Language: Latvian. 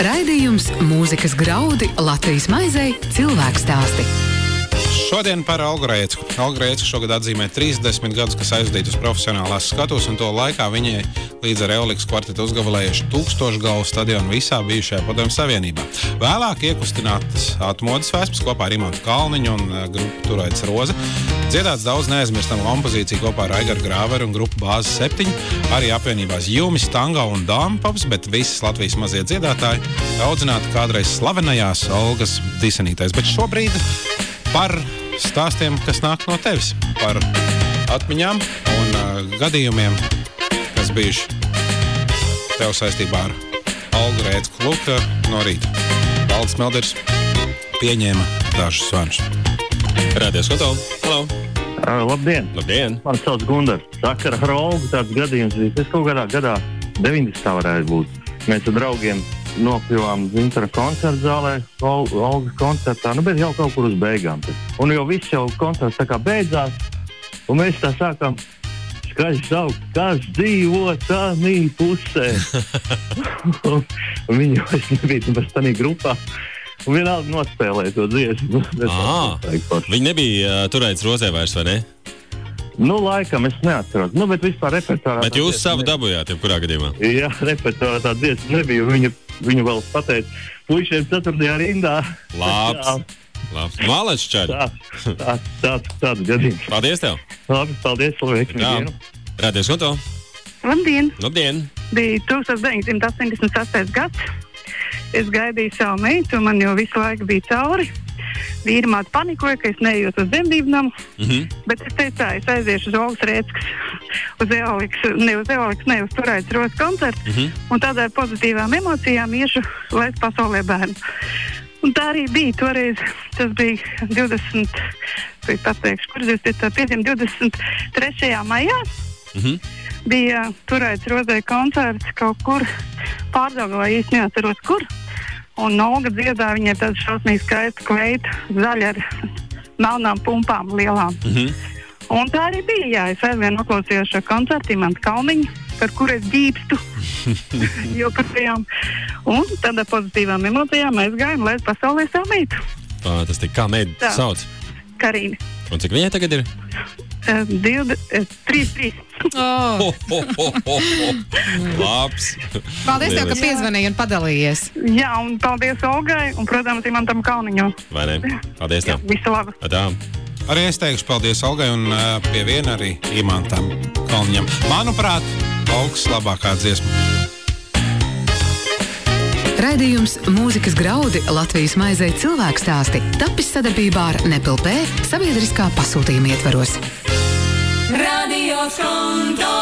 Raidījums Mūzikas graudi Latvijas maizei cilvēku stāsti. Šodien par Olgu Rēcku. Olga Rēcka šogad atzīmē 30 gadus, kas aizdīt uz profesionālās skatus, un to laikā viņai līdz ar Eolikas kvartetu uzgabalējuši 1000 galvu stadionu visā bijušajā Padomju Savienībā. Vēlāk iekustinātas atmodas vēsmas kopā ar Imantu Kalniņu un grupu Turaitas Roze. Dziedāts daudz neaizmirstam kompozīciju kopā ar Aigaru Grāveru un grupu Bāze 7, arī apvienībās Jumis, Tango un Dāmpops, bet visas Latvijas mazie dziedātāji audzināti kādreiz slavenajās Olgas disenītēs. Bet šobrīd par stāstiem, kas nāk no tevis, par atmiņām un gadījumiem, kas bijuši tev saistībā ar Olgu Rēcku. Lūk, no rīta Valdis Meldirs pieņēma dažus zvanus. Rādījos Koto. Halo. Labdien! Labdien! Man sauc Gundars. Sakara ar Olgu tāds gadījums bija. Es kaut gadā 90. varētu būt. Mēs ar draugiem nokļuvām Zintara koncerta zālē, Olgas koncertā, bet jau kaut kur uz beigām. Un jau viss jau koncerts tā kā beidzās, un mēs tā sākām skaļi saukt, kas dzīvo tādā pusē. un viņi vairs nebija bez tādā grupā. Un vienalga nospēlēja to dziesmu. Viņi nebija Turaitas Rozē vairs, vai ne? Nu, laikam, es neatceros. Bet vispār repertuārā... Bet jūs savu dabujāt, jebkurā gadījumā? Jā, repertuārā tā dziesma nebija. Viņu vēl pateica, puišiem 4. rindā. Labs. Mālēs čaļi. Tāds gadījums. Paldies tev. Labi, paldies, labi. Rādījos Koto. Labdien. Labdien. Bija 1988. gads. Es gaidīju savu meitu, un man jau visu laiku bija cauri. Vīri māte panikoja, ka es neejot uz dzemdību namu, bet es teicu, es aiziešu uz Olgas Rēckas, ne uz Turaitas Rozes koncertu, un tādā ar pozitīvām emocijām iešu laist pasaulē bērnu. Un tā arī bija toreiz, tas bija 23. maijā. Bija Turaitas Rozē koncerts kaut kur Pārdaugavā, īsti neatceros kur. Un Olga dziedāja, viņai tāda šausmīgi skaista kleita, zaļa ar melnām pumpām lielām. Un tā arī bija, jā. Es aizvien noklausījos šo koncertu Imantu Kalniņu, par kur es ģīpstu joprojām. Un tad ar pozitīvām emocijām aizgājām, lai pasaulē savu meitu. Tas tik kā meita sauc? Karīne. Un cik viņai tagad ir? 3. Labs. Paldies tev, ka piezvanīji un padalījies. Jā, un paldies Olgai un, protams, Imantam Kalniņam. Vai ne? Paldies tev. Visu labu. Atā. Arī es teikšu paldies Olgai un pie viena arī Imantam Kalniņam. Manuprāt, Olgas labākā dziesma. Raidījums Mūzikas graudi Latvijas maizei cilvēku stāsti tapis sadarbībā ar Nepilpē sabiedriskā pasūtījuma ietvaros. Radio Fronto.